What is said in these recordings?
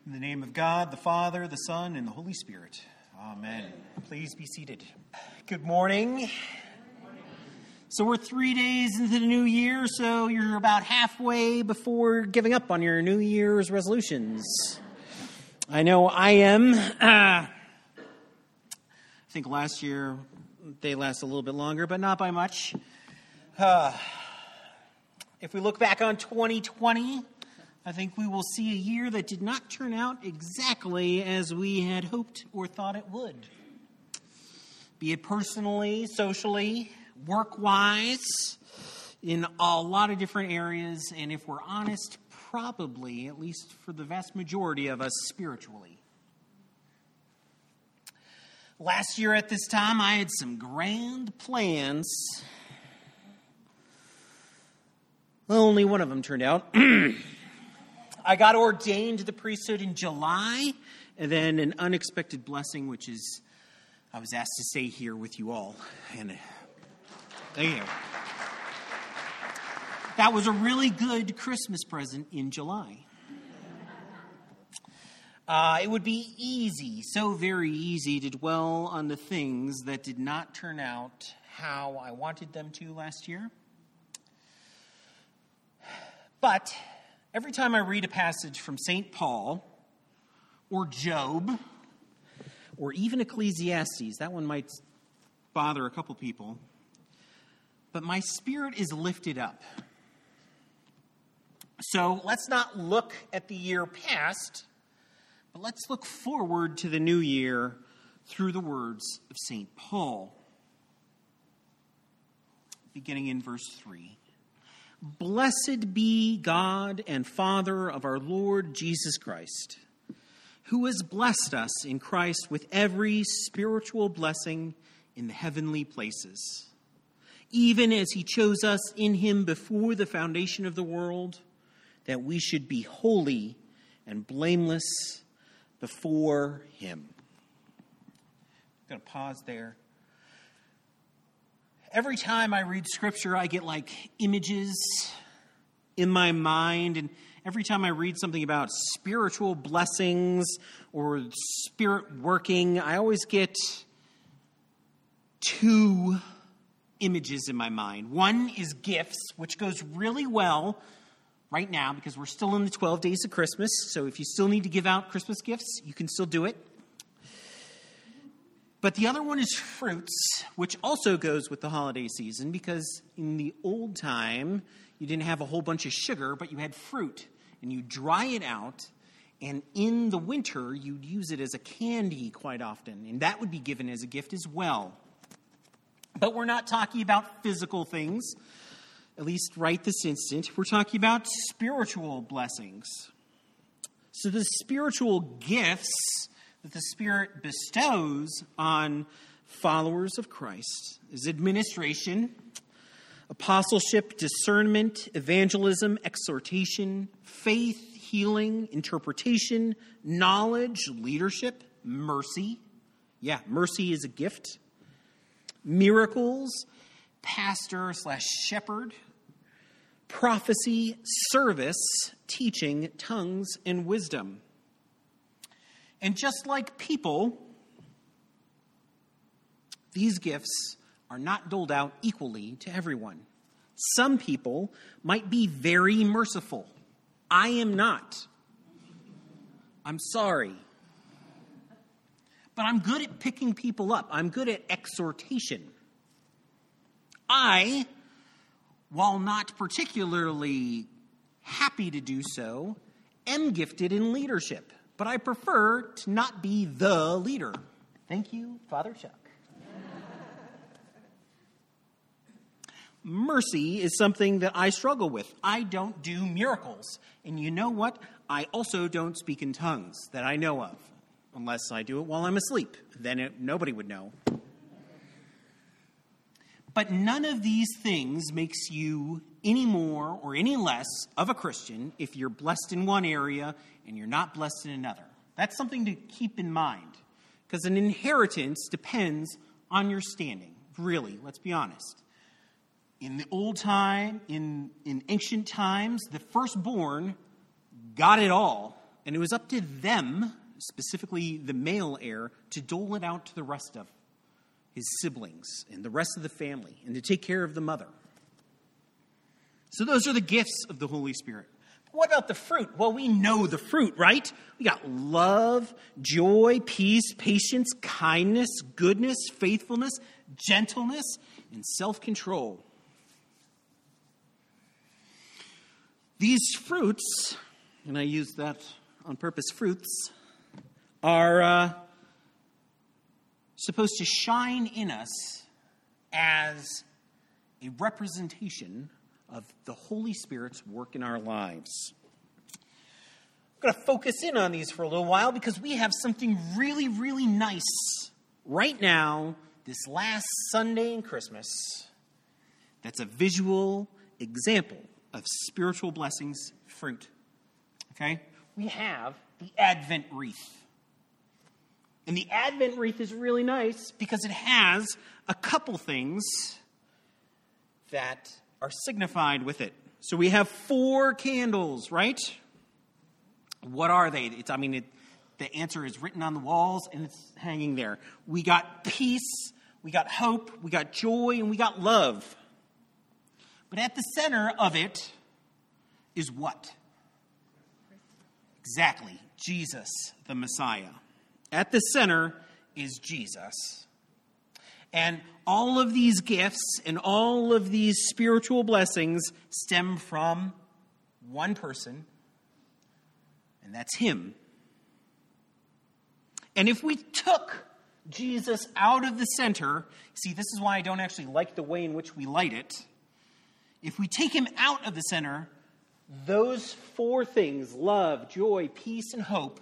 In the name of God, the Father, the Son, and the Holy Spirit. Amen. Please be seated. Good morning. So we're 3 days into the new year, so you're about halfway before giving up on your New Year's resolutions. I know I am. I think last year they lasted a little bit longer, but not by much. If we look back on 2020, I think we will see a year that did not turn out exactly as we had hoped or thought it would. Be it personally, socially, work-wise, in a lot of different areas, and if we're honest, probably, at least for the vast majority of us, spiritually. Last year at this time, I had some grand plans. Well, only one of them turned out. I got ordained to the priesthood in July, and then an unexpected blessing, which is I was asked to stay here with you all. And there you go. That was a really good Christmas present in July. It would be easy, so very easy, to dwell on the things that did not turn out how I wanted them to last year. But every time I read a passage from St. Paul, or Job, or even Ecclesiastes, that one might bother a couple people, but my spirit is lifted up. So let's not look at the year past, but let's look forward to the new year through the words of St. Paul. Beginning in verse 3. Blessed be God and Father of our Lord Jesus Christ, who has blessed us in Christ with every spiritual blessing in the heavenly places, even as he chose us in him before the foundation of the world, that we should be holy and blameless before him. I'm going to pause there. Every time I read Scripture, I get images in my mind, and every time I read something about spiritual blessings or spirit working, I always get two images in my mind. One is gifts, which goes really well right now because we're still in the 12 days of Christmas, so if you still need to give out Christmas gifts, you can still do it. But the other one is fruits, which also goes with the holiday season, because in the old time, you didn't have a whole bunch of sugar, but you had fruit, and you dry it out, and in the winter, you'd use it as a candy quite often, and that would be given as a gift as well. But we're not talking about physical things, at least right this instant. We're talking about spiritual blessings. So the spiritual gifts that the Spirit bestows on followers of Christ is administration, apostleship, discernment, evangelism, exhortation, faith, healing, interpretation, knowledge, leadership, mercy. Yeah, mercy is a gift. Miracles, pastor/shepherd, prophecy, service, teaching, tongues, and wisdom. And just like people, these gifts are not doled out equally to everyone. Some people might be very merciful. I am not. I'm sorry. But I'm good at picking people up. I'm good at exhortation. I, while not particularly happy to do so, am gifted in leadership. But I prefer to not be the leader. Thank you, Father Chuck. Mercy is something that I struggle with. I don't do miracles. And you know what? I also don't speak in tongues that I know of. Unless I do it while I'm asleep. Then nobody would know. But none of these things makes you any more or any less of a Christian if you're blessed in one area and you're not blessed in another. That's something to keep in mind. Because an inheritance depends on your standing. Really, let's be honest. In the old time, in ancient times, the firstborn got it all. And it was up to them, specifically the male heir, to dole it out to the rest of his siblings and the rest of the family, and to take care of the mother. So those are the gifts of the Holy Spirit. But what about the fruit? Well, we know the fruit, right? We got love, joy, peace, patience, kindness, goodness, faithfulness, gentleness, and self-control. These fruits, and I use that on purpose, fruits, are supposed to shine in us as a representation of the Holy Spirit's work in our lives. I'm going to focus in on these for a little while because we have something really, really nice right now, this last Sunday in Christmas, that's a visual example of spiritual blessings fruit. Okay? We have the Advent wreath. And the Advent wreath is really nice because it has a couple things that are signified with it. So we have 4 candles, right? What are they? The answer is written on the walls and it's hanging there. We got peace, we got hope, we got joy, and we got love. But at the center of it is what? Exactly, Jesus, the Messiah. At the center is Jesus. And all of these gifts and all of these spiritual blessings stem from one person, and that's him. And if we took Jesus out of the center, see, this is why I don't actually like the way in which we light it. If we take him out of the center, those 4 things, love, joy, peace, and hope,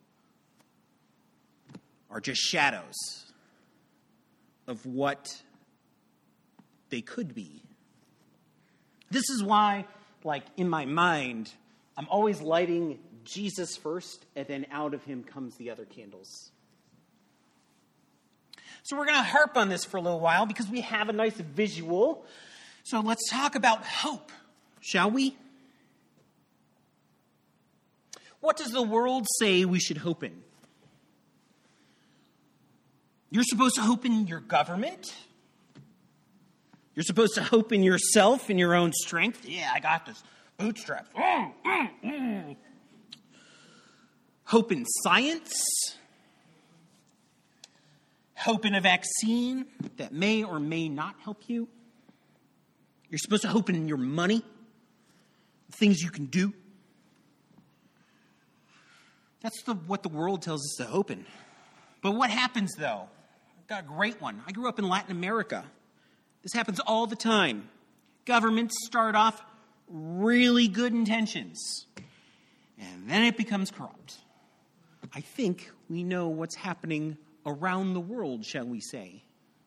are just shadows of what they could be. This is why, in my mind, I'm always lighting Jesus first, and then out of him comes the other candles. So we're going to harp on this for a little while because we have a nice visual. So let's talk about hope, shall we? What does the world say we should hope in? You're supposed to hope in your government. You're supposed to hope in yourself, in your own strength. Yeah, I got this. Bootstraps. Hope in science. Hope in a vaccine that may or may not help you. You're supposed to hope in your money, things you can do. That's what the world tells us to hope in. But what happens, though? I've got a great one. I grew up in Latin America. This happens all the time. Governments start off really good intentions, and then it becomes corrupt. I think we know what's happening around the world, shall we say.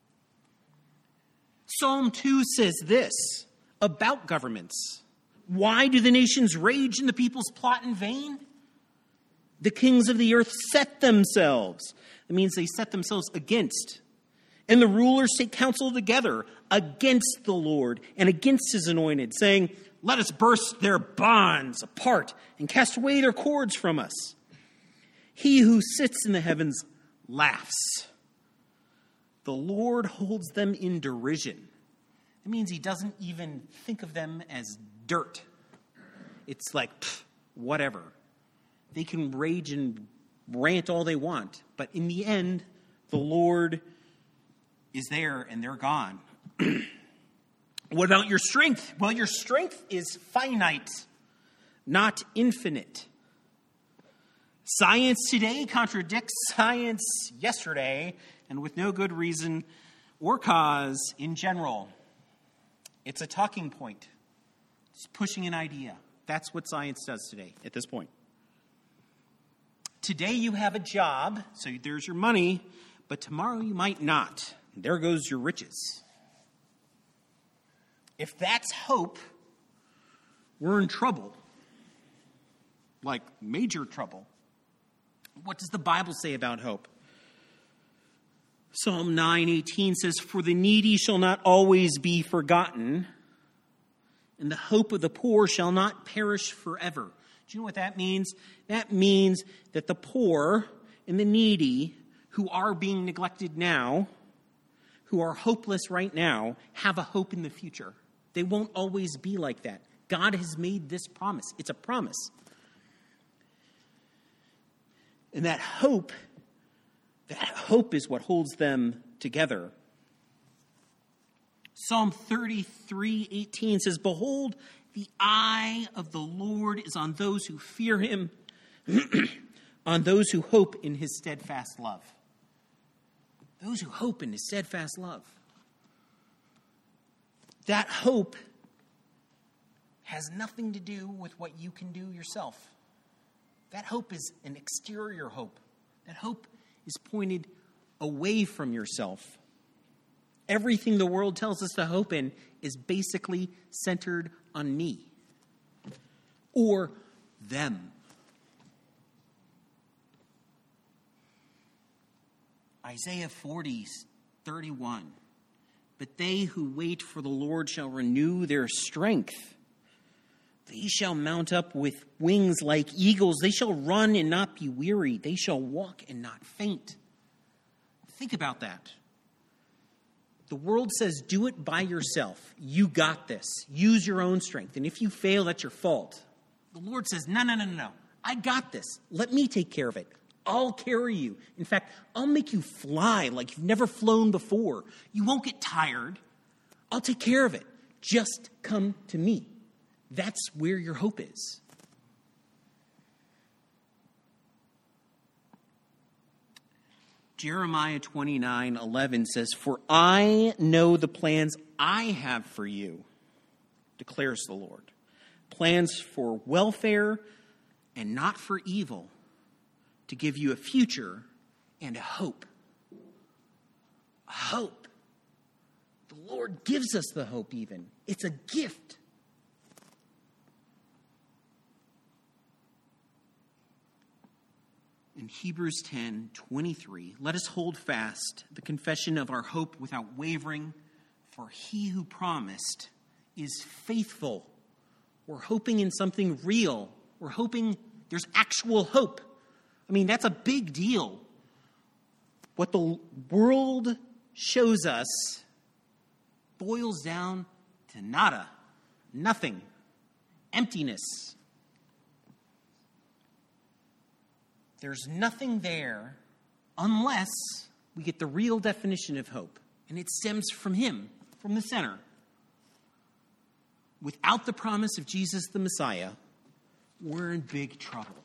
Psalm 2 says this about governments. Why do the nations rage and the peoples plot in vain? The kings of the earth set themselves. It means they set themselves against. And the rulers take counsel together against the Lord and against his anointed, saying, let us burst their bonds apart and cast away their cords from us. He who sits in the heavens laughs. The Lord holds them in derision. It means he doesn't even think of them as dirt. It's like, whatever. They can rage and rant all they want, but in the end, the Lord is there and they're gone. What about your strength? Well, your strength is finite, not infinite. Science today contradicts science yesterday, and with no good reason or cause in general. It's a talking point. It's pushing an idea. That's what science does today at this point. Today you have a job, so there's your money, but tomorrow you might not. And there goes your riches. If that's hope, we're in trouble. Like major trouble. What does the Bible say about hope? Psalm 9:18 says, for the needy shall not always be forgotten, and the hope of the poor shall not perish forever. Do you know what that means? That means that the poor and the needy who are being neglected now, who are hopeless right now, have a hope in the future. They won't always be like that. God has made this promise. It's a promise. And that hope is what holds them together. Psalm 33:18 says, "Behold, the eye of the Lord is on those who fear him, on those who hope in his steadfast love." Those who hope in his steadfast love. That hope has nothing to do with what you can do yourself. That hope is an exterior hope. That hope is pointed away from yourself. Everything the world tells us to hope in is basically centered on me or them. Isaiah 40:31. "But they who wait for the Lord shall renew their strength. They shall mount up with wings like eagles. They shall run and not be weary. They shall walk and not faint." Think about that. The world says, do it by yourself. You got this. Use your own strength. And if you fail, that's your fault. The Lord says, no. I got this. Let me take care of it. I'll carry you. In fact, I'll make you fly like you've never flown before. You won't get tired. I'll take care of it. Just come to me. That's where your hope is. Jeremiah 29:11 says, "For I know the plans I have for you, declares the Lord. Plans for welfare and not for evil, to give you a future and a hope." A hope. The Lord gives us the hope even. It's a gift. In Hebrews 10:23, "Let us hold fast the confession of our hope without wavering, for he who promised is faithful." We're hoping in something real. We're hoping there's actual hope. I mean, that's a big deal. What the world shows us boils down to nada, nothing, emptiness. There's nothing there unless we get the real definition of hope. And it stems from him, from the center. Without the promise of Jesus the Messiah, we're in big trouble.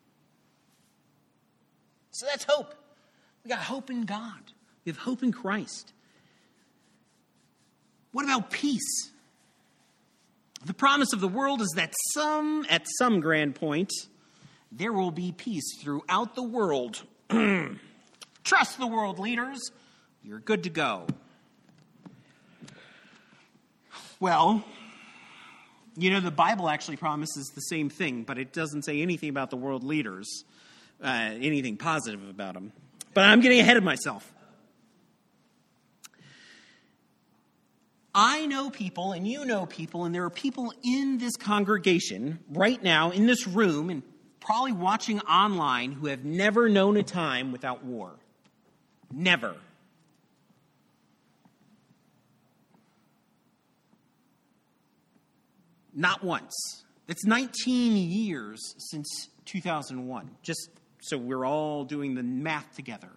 So that's hope. We got hope in God. We have hope in Christ. What about peace? The promise of the world is that at some grand point, there will be peace throughout the world. Trust the world leaders. You're good to go. Well, the Bible actually promises the same thing, but it doesn't say anything about the world leaders, anything positive about them. But I'm getting ahead of myself. I know people, and you know people, and there are people in this congregation right now, in this room, and probably watching online, who have never known a time without war. Never. Not once. It's 19 years since 2001, just so we're all doing the math together.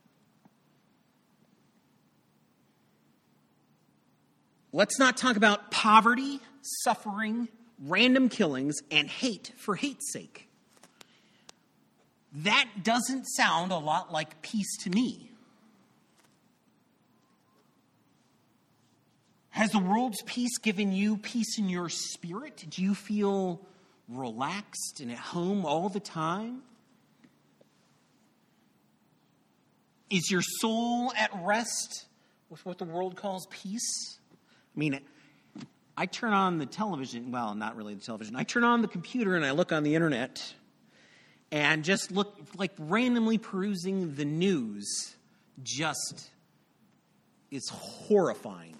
Let's not talk about poverty, suffering, random killings, and hate for hate's sake. That doesn't sound a lot like peace to me. Has the world's peace given you peace in your spirit? Do you feel relaxed and at home all the time? Is your soul at rest with what the world calls peace? I mean, I turn on the television. Well, not really the television. I turn on the computer and I look on the internet and just look, like randomly perusing the news, just is horrifying.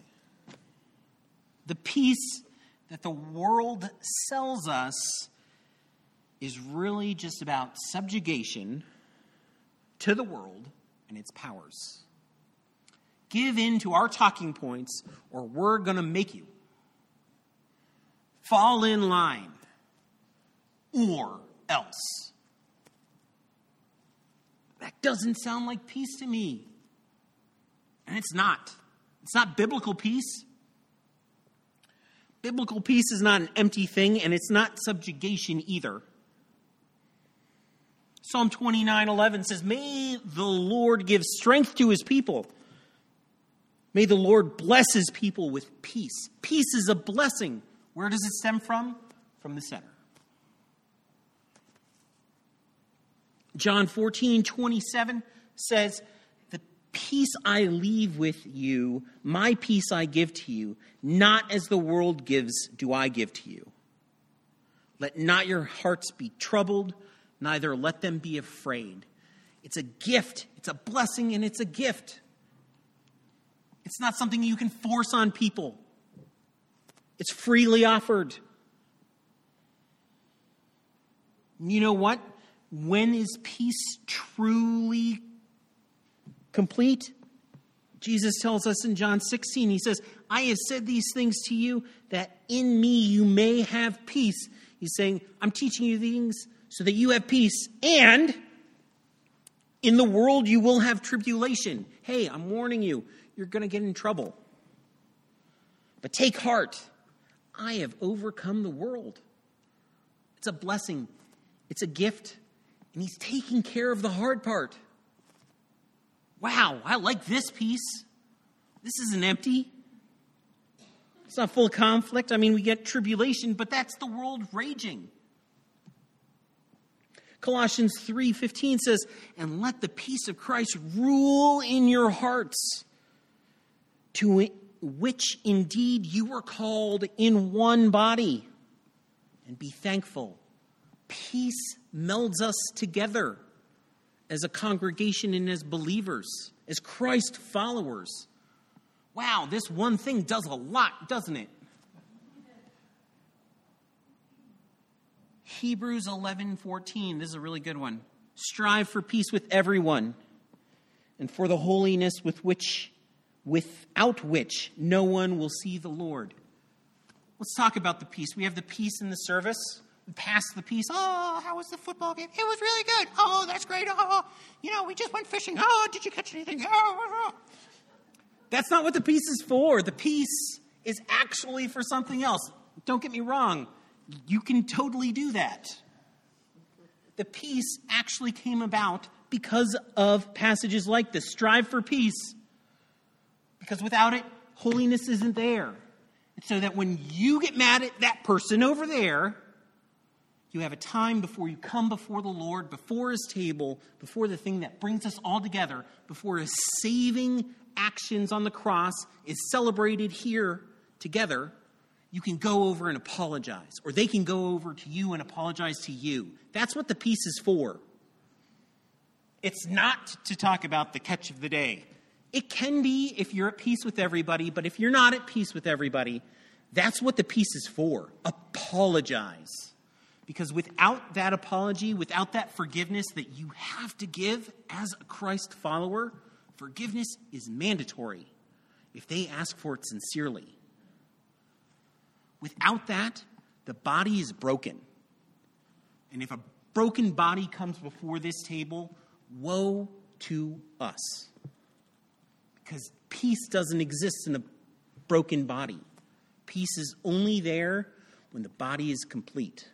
The peace that the world sells us is really just about subjugation to the world and its powers. Give in to our talking points, or we're going to make you. Fall in line, or else. That doesn't sound like peace to me. And it's not. It's not biblical peace. Biblical peace is not an empty thing, and it's not subjugation either. Psalm 29:11 says, "May the Lord give strength to his people. May the Lord bless his people with peace." Peace is a blessing. Where does it stem from? From the center. John 14:27 says, "The peace I leave with you, my peace I give to you. Not as the world gives, do I give to you. Let not your hearts be troubled, neither let them be afraid." It's a gift. It's a blessing, and it's a gift. It's not something you can force on people. It's freely offered. You know what? When is peace truly complete? Jesus tells us in John 16, he says, "I have said these things to you that in me you may have peace." He's saying, I'm teaching you things so that you have peace. And in the world you will have tribulation. Hey, I'm warning you, you're going to get in trouble. But take heart. I have overcome the world. It's a blessing. It's a gift. And he's taking care of the hard part. Wow, I like this peace. This isn't empty. It's not full of conflict. I mean, we get tribulation, but that's the world raging. Colossians 3:15 says, "And let the peace of Christ rule in your hearts, to which indeed you were called in one body, and be thankful." Peace melds us together as a congregation and as believers, as Christ followers. Wow, this one thing does a lot, doesn't it? Hebrews 11:14, this is a really good one. "Strive for peace with everyone, and for the holiness without which no one will see the Lord." Let's talk about the peace. We have the peace in the service. We pass the peace. "Oh, how was the football game? It was really good. Oh, that's great. Oh, we just went fishing. Oh, did you catch anything? Oh." That's not what the peace is for. The peace is actually for something else. Don't get me wrong. You can totally do that. The peace actually came about because of passages like this. Strive for peace. Because without it, holiness isn't there. And so that when you get mad at that person over there, you have a time before you come before the Lord, before his table, before the thing that brings us all together, before his saving actions on the cross is celebrated here together. You can go over and apologize, or they can go over to you and apologize to you. That's what the peace is for. It's not to talk about the catch of the day. It can be if you're at peace with everybody, but if you're not at peace with everybody, that's what the peace is for. Apologize. Because without that apology, without that forgiveness that you have to give as a Christ follower, forgiveness is mandatory if they ask for it sincerely. Without that, the body is broken. And if a broken body comes before this table, woe to us. Because peace doesn't exist in a broken body. Peace is only there when the body is complete.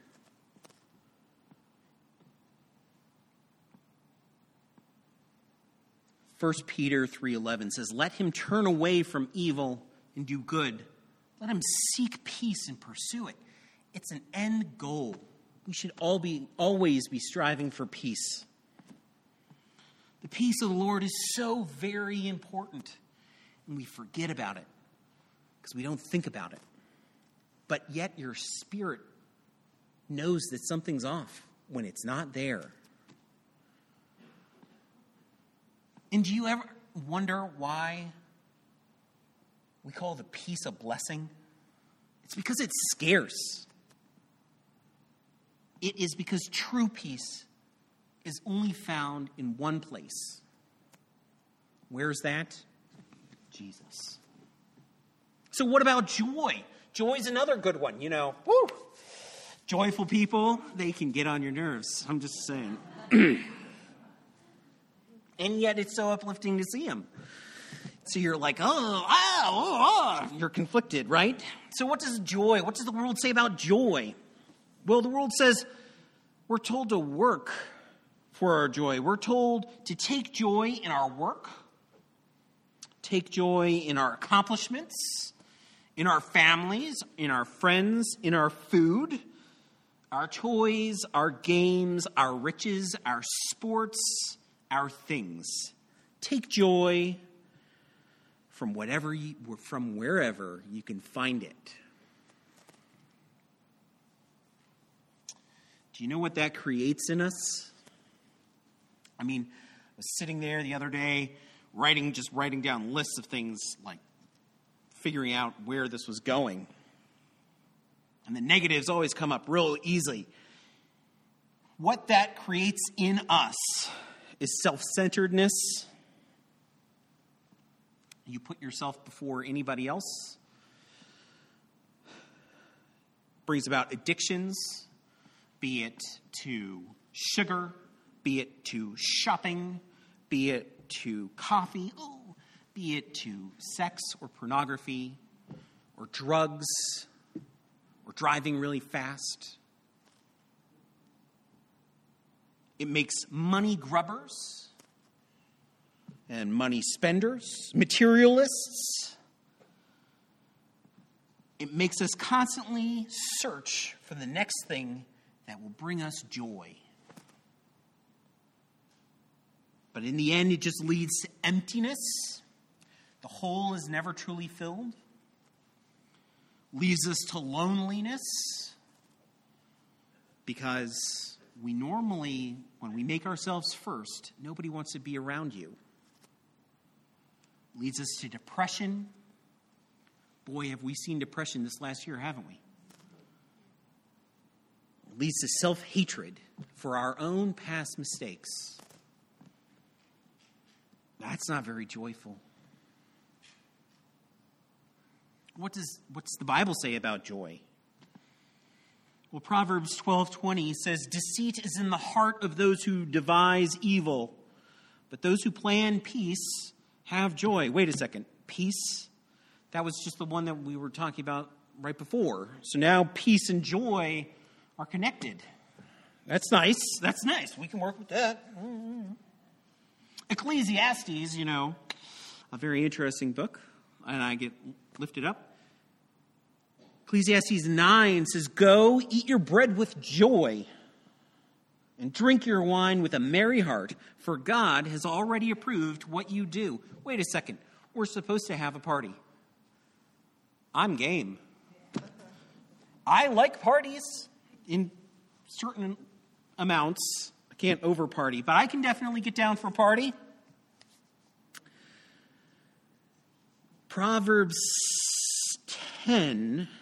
1 Peter 3:11 says, "Let him turn away from evil and do good. Let him seek peace and pursue it." It's an end goal. We should always be striving for peace. The peace of the Lord is so very important, and we forget about it because we don't think about it. But yet your spirit knows that something's off when it's not there. And do you ever wonder why we call the peace a blessing? It's because it's scarce. It is because true peace is only found in one place. Where's that? Jesus. So what about joy? Joy is another good one, Woo! Joyful people, they can get on your nerves. I'm just saying. And yet it's so uplifting to see them. So you're like, you're conflicted, right? So what does the world say about joy? Well, the world says we're told to work for our joy. We're told to take joy in our work, take joy in our accomplishments, in our families, in our friends, in our food, our toys, our games, our riches, our sports, our things. Take joy from wherever you can find it. Do you know what that creates in us? I was sitting there the other day writing down lists of things, like figuring out where this was going. And the negatives always come up real easily. What that creates in us is self-centeredness. You put yourself before anybody else. Brings about addictions, be it to sugar, be it to shopping, be it to coffee, be it to sex or pornography or drugs or driving really fast. It makes money grubbers and money spenders, materialists. It makes us constantly search for the next thing that will bring us joy. But in the end, it just leads to emptiness. The hole is never truly filled. Leads us to loneliness. Because we normally, when we make ourselves first, nobody wants to be around you. Leads us to depression. Boy, have we seen depression this last year, haven't we? Leads to self-hatred for our own past mistakes. That's not very joyful. What's the Bible say about joy? Well, Proverbs 12:20 says, "Deceit is in the heart of those who devise evil, but those who plan peace have joy." Wait a second. Peace? That was just the one that we were talking about right before. So now peace and joy are connected. That's nice. That's nice. We can work with that. Ecclesiastes, a very interesting book, and I get lifted up. Ecclesiastes 9 says, "Go, eat your bread with joy, and drink your wine with a merry heart, for God has already approved what you do." Wait a second. We're supposed to have a party. I'm game. I like parties in certain amounts. I can't over-party, but I can definitely get down for a party. Proverbs 10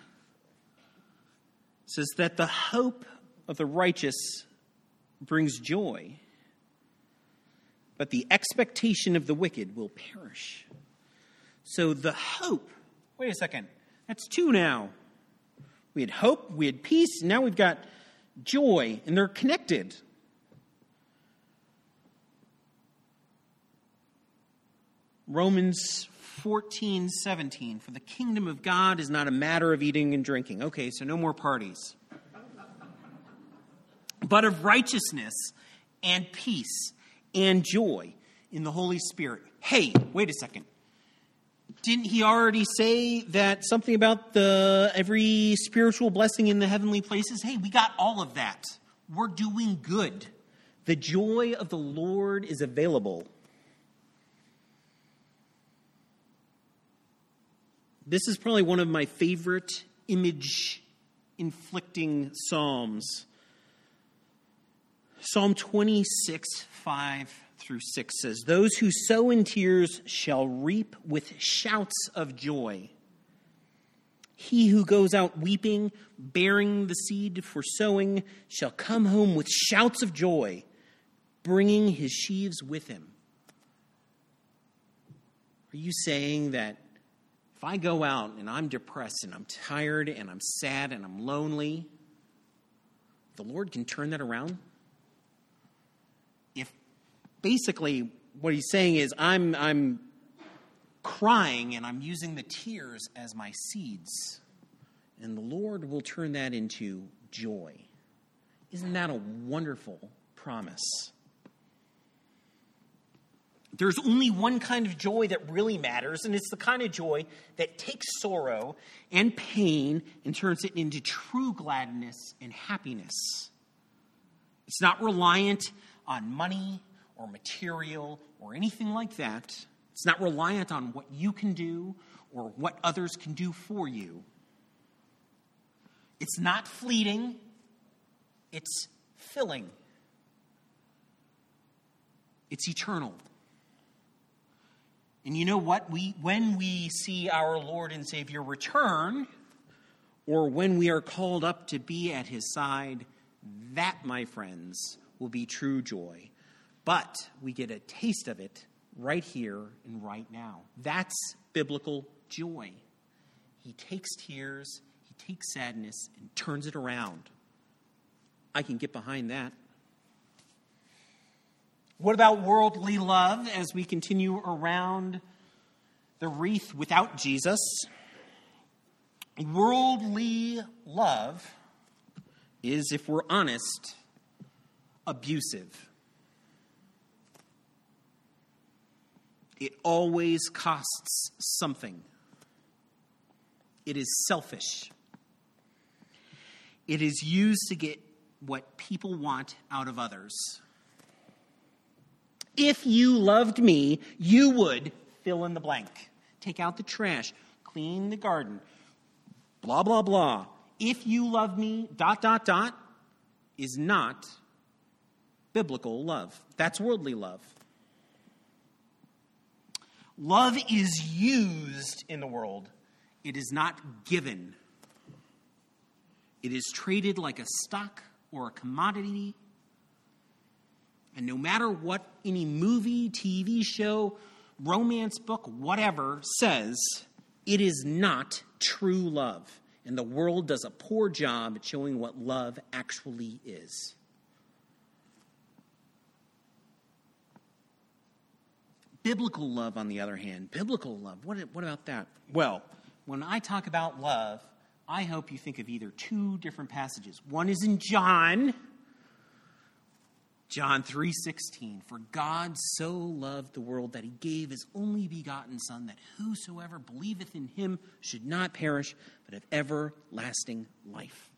says that the hope of the righteous brings joy, but the expectation of the wicked will perish. So the hope, wait a second, that's two now. We had hope, we had peace, now we've got joy, and they're connected. Romans 14:17, "For the kingdom of God is not a matter of eating and drinking." Okay, so no more parties. "But of righteousness and peace and joy in the Holy Spirit." Hey, wait a second. Didn't he already say that something about every spiritual blessing in the heavenly places? Hey, we got all of that. We're doing good. The joy of the Lord is available. This is probably one of my favorite image-inflicting psalms. Psalm 26:5-6 says, "Those who sow in tears shall reap with shouts of joy. He who goes out weeping, bearing the seed for sowing, shall come home with shouts of joy, bringing his sheaves with him. Are you saying that if I go out and I'm depressed and I'm tired and I'm sad and I'm lonely, the Lord can turn that around? If basically what he's saying is I'm crying and I'm using the tears as my seeds, and the Lord will turn that into joy. Isn't that a wonderful promise? There's only one kind of joy that really matters, and it's the kind of joy that takes sorrow and pain and turns it into true gladness and happiness. It's not reliant on money or material or anything like that. It's not reliant on what you can do or what others can do for you. It's not fleeting. It's filling. It's eternal. And you know what? When we see our Lord and Savior return, or when we are called up to be at his side, that, my friends, will be true joy. But we get a taste of it right here and right now. That's biblical joy. He takes tears, he takes sadness, and turns it around. I can get behind that. What about worldly love as we continue around the wreath without Jesus? Worldly love is, if we're honest, abusive. It always costs something. It is selfish. It is used to get what people want out of others. If you loved me, you would fill in the blank. Take out the trash, clean the garden, blah, blah, blah. If you love me, ... is not biblical love. That's worldly love. Love is used in the world. It is not given. It is traded like a stock or a commodity. And no matter what any movie, TV show, romance book, whatever says, it is not true love. And the world does a poor job at showing what love actually is. Biblical love, on the other hand, biblical love, what about that? Well, when I talk about love, I hope you think of either two different passages. One is in John 3:16, for God so loved the world that he gave his only begotten Son, that whosoever believeth in him should not perish, but have everlasting life.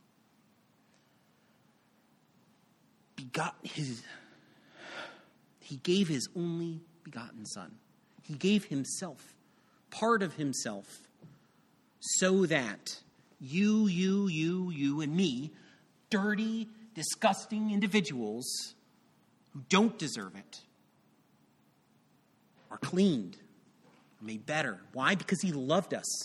He gave his only begotten Son. He gave himself, part of himself, so that you and me, dirty, disgusting individuals who don't deserve it, are cleaned, are made better. Why? Because he loved us.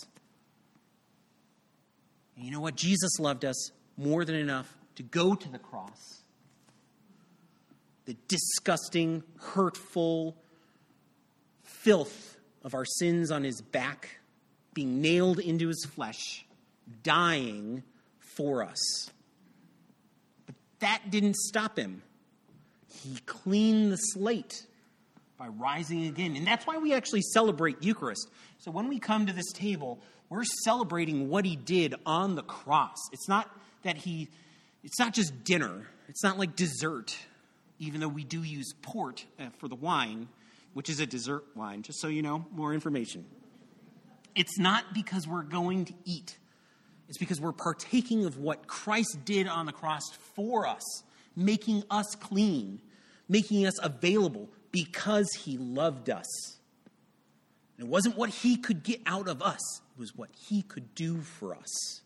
And you know what? Jesus loved us more than enough to go to the cross. The disgusting, hurtful filth of our sins on his back, being nailed into his flesh, dying for us. But that didn't stop him. He cleaned the slate by rising again. And that's why we actually celebrate Eucharist. So when we come to this table, we're celebrating what he did on the cross. It's not just dinner. It's not like dessert, even though we do use port for the wine, which is a dessert wine, just so you know, more information. It's not because we're going to eat. It's because we're partaking of what Christ did on the cross for us, making us clean, making us available because he loved us. And it wasn't what he could get out of us. It was what he could do for us.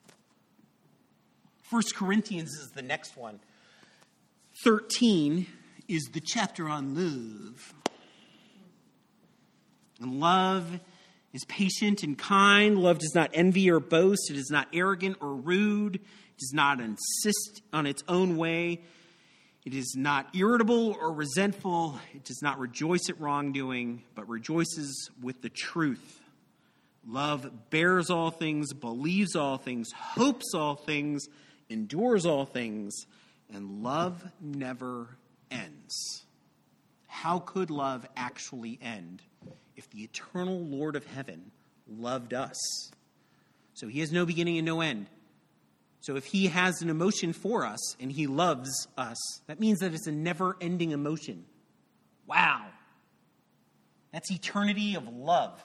1 Corinthians is the next one. 13 is the chapter on love. And love is patient and kind. Love does not envy or boast. It is not arrogant or rude. It does not insist on its own way. It is not irritable or resentful. It does not rejoice at wrongdoing, but rejoices with the truth. Love bears all things, believes all things, hopes all things, endures all things, and love never ends. How could love actually end if the eternal Lord of heaven loved us? So he has no beginning and no end. So if he has an emotion for us and he loves us, that means that it's a never-ending emotion. Wow. That's eternity of love.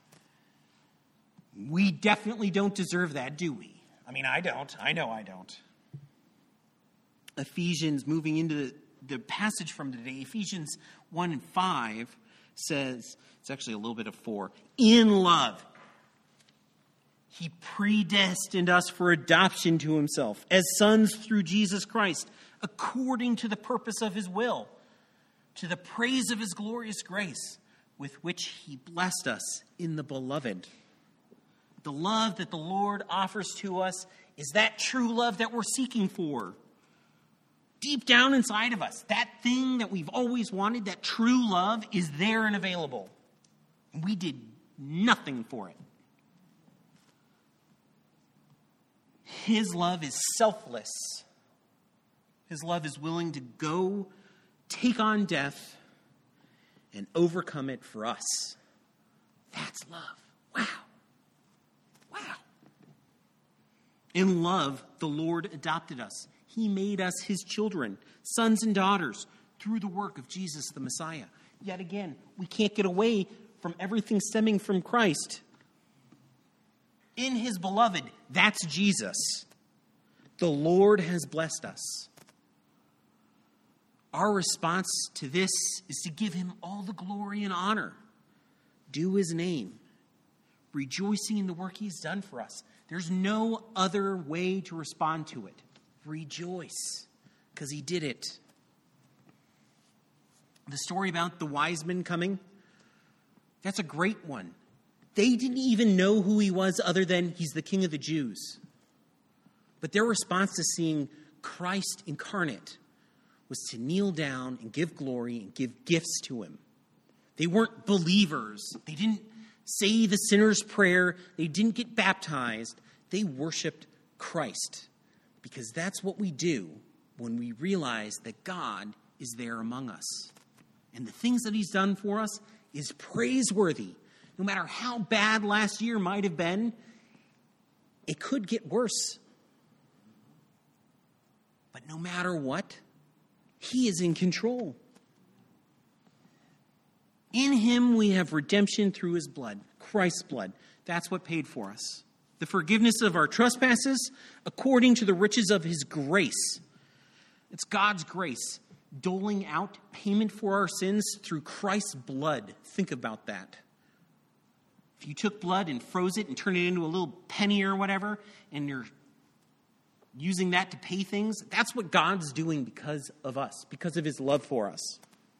We definitely don't deserve that, do we? I mean, I don't. I know I don't. Ephesians, moving into the passage from today, Ephesians 1 and 5 says, it's actually a little bit of 4, in love. He predestined us for adoption to himself as sons through Jesus Christ, according to the purpose of his will, to the praise of his glorious grace, with which he blessed us in the beloved. The love that the Lord offers to us is that true love that we're seeking for. Deep down inside of us, that thing that we've always wanted, that true love, is there and available. And we did nothing for it. His love is selfless. His love is willing to go take on death and overcome it for us. That's love. Wow. Wow. In love, the Lord adopted us. He made us his children, sons and daughters, through the work of Jesus the Messiah. Yet again, we can't get away from everything stemming from Christ. In his beloved, that's Jesus. The Lord has blessed us. Our response to this is to give him all the glory and honor. Do his name, rejoicing in the work he's done for us. There's no other way to respond to it. Rejoice, because he did it. The story about the wise men coming, that's a great one. They didn't even know who he was other than he's the King of the Jews. But their response to seeing Christ incarnate was to kneel down and give glory and give gifts to him. They weren't believers. They didn't say the sinner's prayer. They didn't get baptized. They worshiped Christ, because that's what we do when we realize that God is there among us. And the things that he's done for us is praiseworthy. No matter how bad last year might have been, it could get worse. But no matter what, he is in control. In him we have redemption through his blood, Christ's blood. That's what paid for us. The forgiveness of our trespasses according to the riches of his grace. It's God's grace doling out payment for our sins through Christ's blood. Think about that. If you took blood and froze it and turned it into a little penny or whatever, and you're using that to pay things, that's what God's doing because of us, because of his love for us.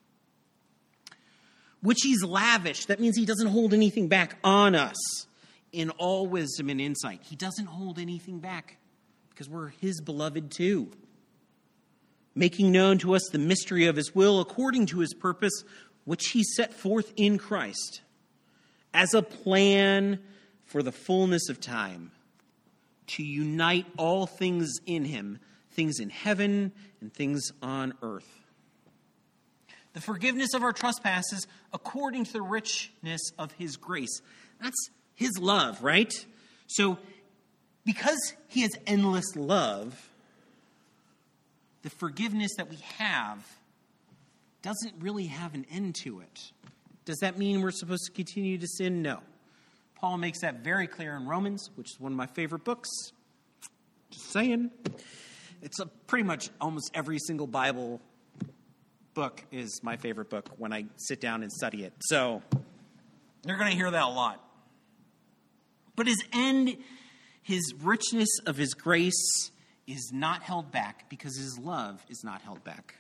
Which he's lavished. That means he doesn't hold anything back on us in all wisdom and insight. He doesn't hold anything back because we're his beloved too. Making known to us the mystery of his will according to his purpose, which he set forth in Christ as a plan for the fullness of time, to unite all things in him, things in heaven and things on earth. The forgiveness of our trespasses according to the richness of his grace. That's his love, right? So because he has endless love, the forgiveness that we have doesn't really have an end to it. Does that mean we're supposed to continue to sin? No. Paul makes that very clear in Romans, which is one of my favorite books. Just saying. It's pretty much almost every single Bible book is my favorite book when I sit down and study it. So you're going to hear that a lot. But his end, his richness of his grace is not held back because his love is not held back.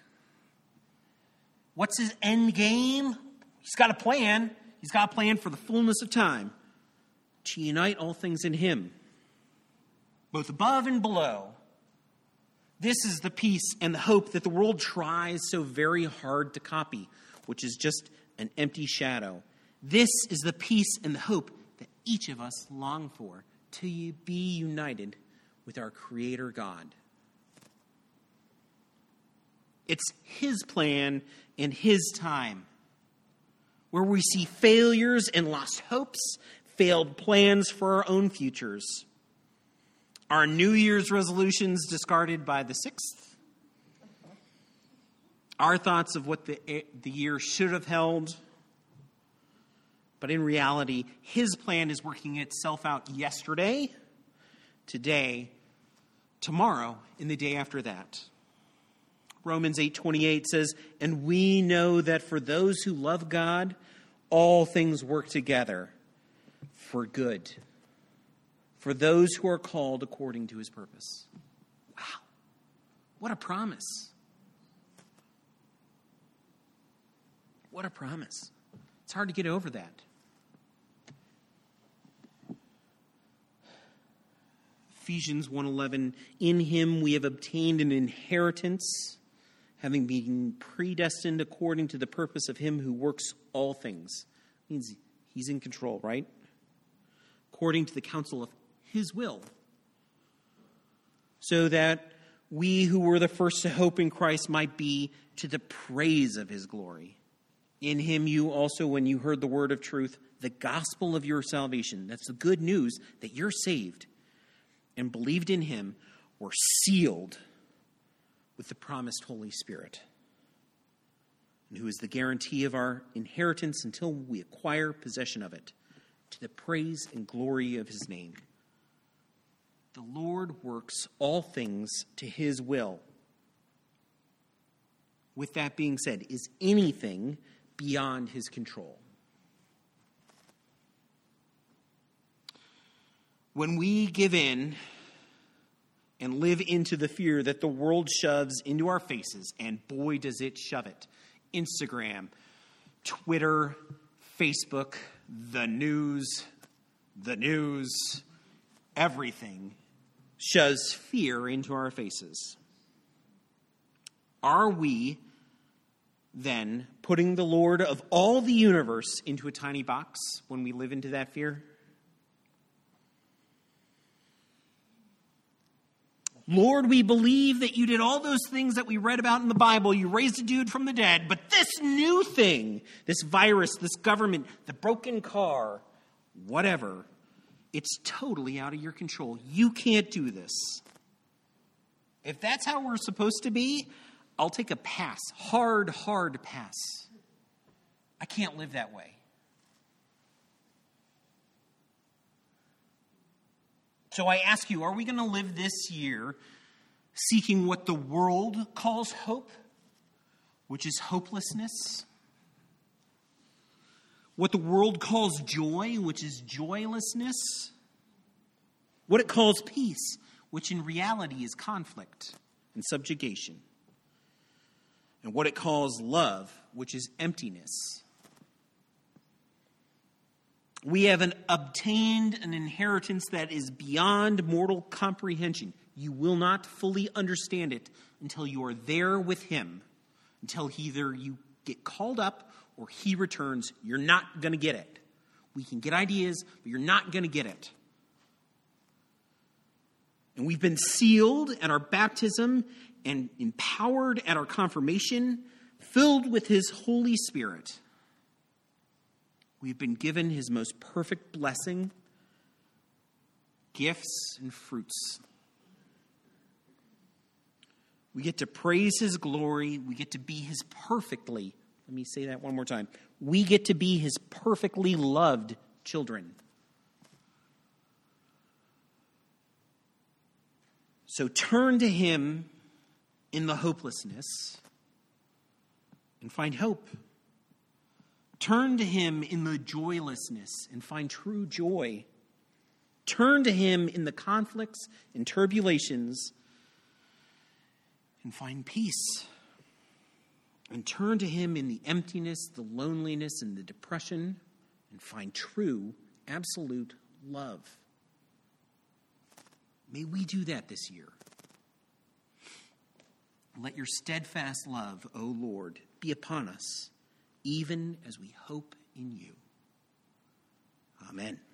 What's his end game? He's got a plan. He's got a plan for the fullness of time. to unite all things in him, both above and below. This is the peace and the hope that the world tries so very hard to copy, which is just an empty shadow. This is the peace and the hope that each of us long for, to be united with our Creator God. It's his plan and his time, where we see failures and lost hopes, failed plans for our own futures. Our New Year's resolutions discarded by the 6th. Our thoughts of what the year should have held. But in reality, his plan is working itself out yesterday, today, tomorrow, and the day after that. Romans 8:28 says, "And we know that for those who love God, all things work together for good, for those who are called according to his purpose." Wow, what a promise. What a promise. It's hard to get over that. Ephesians 1:11, "In him we have obtained an inheritance, having been predestined according to the purpose of him who works all things." Means he's in control, right? According to the counsel of his will. So that we who were the first to hope in Christ might be to the praise of his glory. In him you also, when you heard the word of truth, the gospel of your salvation, that's the good news that you're saved, and believed in him, were sealed with the promised Holy Spirit, and who is the guarantee of our inheritance until we acquire possession of it, to the praise and glory of his name. The Lord works all things to his will. With that being said, is anything beyond his control? When we give in and live into the fear that the world shoves into our faces, and boy does it shove it. Instagram, Twitter, Facebook, the news, everything shoves fear into our faces. Are we then putting the Lord of all the universe into a tiny box when we live into that fear? Lord, we believe that you did all those things that we read about in the Bible. You raised a dude from the dead. But this new thing, this virus, this government, the broken car, whatever, it's totally out of your control. You can't do this. If that's how we're supposed to be, I'll take a pass. Hard pass. I can't live that way. So I ask you, are we going to live this year seeking what the world calls hope, which is hopelessness? What the world calls joy, which is joylessness? What it calls peace, which in reality is conflict and subjugation? And what it calls love, which is emptiness? We have obtained an inheritance that is beyond mortal comprehension. You will not fully understand it until you are there with him, until either you get called up or he returns. You're not going to get it. We can get ideas, but you're not going to get it. And we've been sealed at our baptism and empowered at our confirmation, filled with his Holy Spirit. We've been given his most perfect blessing, gifts and fruits. We get to praise his glory. We get to be his perfectly, let me say that one more time. We get to be his perfectly loved children. So turn to him in the hopelessness and find hope. Turn to him in the joylessness and find true joy. Turn to him in the conflicts and turbulations and find peace. And turn to him in the emptiness, the loneliness, and the depression and find true, absolute love. May we do that this year. Let your steadfast love, O Lord, be upon us, even as we hope in you. Amen.